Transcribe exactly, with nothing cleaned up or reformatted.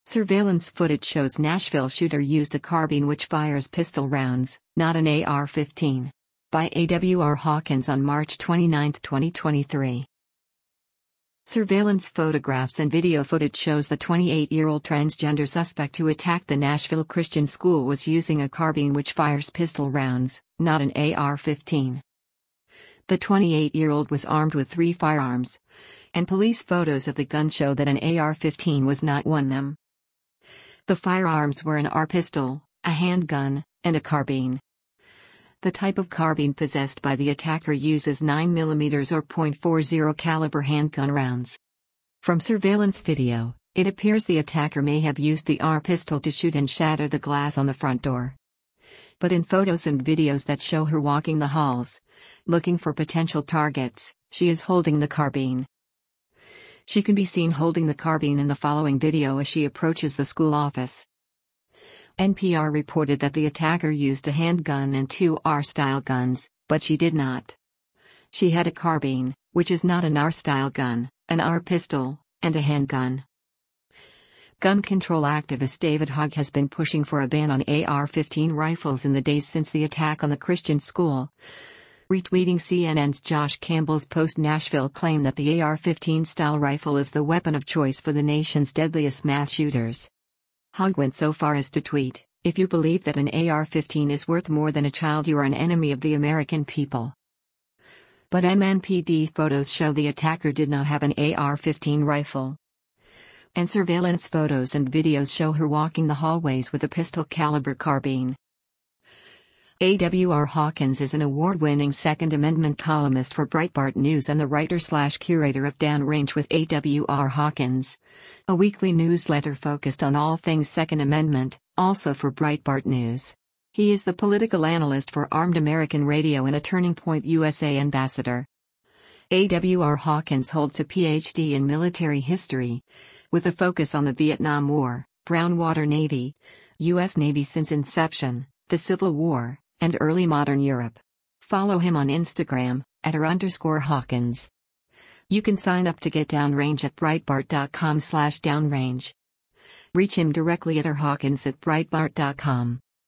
Surveillance footage shows Nashville shooter used a carbine which fires pistol rounds, not an A R fifteen. By A W R Hawkins on March twenty-ninth, twenty twenty-three. Surveillance photographs and video footage shows the twenty-eight-year-old transgender suspect who attacked the Nashville Christian school was using a carbine which fires pistol rounds, not an A R fifteen. The twenty-eight-year-old was armed with three firearms, and police photos of the gun show that an A R fifteen was not one of them. The firearms were an A R pistol, a handgun, and a carbine. The type of carbine possessed by the attacker uses nine millimeter or point four zero caliber handgun rounds. From surveillance video, it appears the attacker may have used the A R pistol to shoot and shatter the glass on the front door. But in photos and videos that show her walking the halls, looking for potential targets, she is holding the carbine. She can be seen holding the carbine in the following video as she approaches the school office. N P R reported that the attacker used a handgun and two A R-style guns, but she did not. She had a carbine, which is not an A R-style gun, an A R pistol, and a handgun. Gun control activist David Hogg has been pushing for a ban on A R fifteen rifles in the days since the attack on the Christian school, retweeting C N N's Josh Campbell's post. Nashville claimed that the A R fifteen style rifle is the weapon of choice for the nation's deadliest mass shooters. Hogg went so far as to tweet, "If you believe that an A R fifteen is worth more than a child, you are an enemy of the American people." But M N P D photos show the attacker did not have an A R fifteen rifle. And surveillance photos and videos show her walking the hallways with a pistol caliber carbine. A W R Hawkins is an award-winning Second Amendment columnist for Breitbart News and the writer-slash-curator of Downrange with A W R Hawkins, a weekly newsletter focused on all things Second Amendment, also for Breitbart News. He is the political analyst for Armed American Radio and a Turning Point U S A ambassador. A W R Hawkins holds a P H D in military history, with a focus on the Vietnam War, Brown Water Navy, U S Navy since inception, the Civil War, and early modern Europe. Follow him on Instagram, at her underscore Hawkins. You can sign up to get Downrange at breitbart dot com slash downrange. Reach him directly at her Hawkins at breitbart dot com.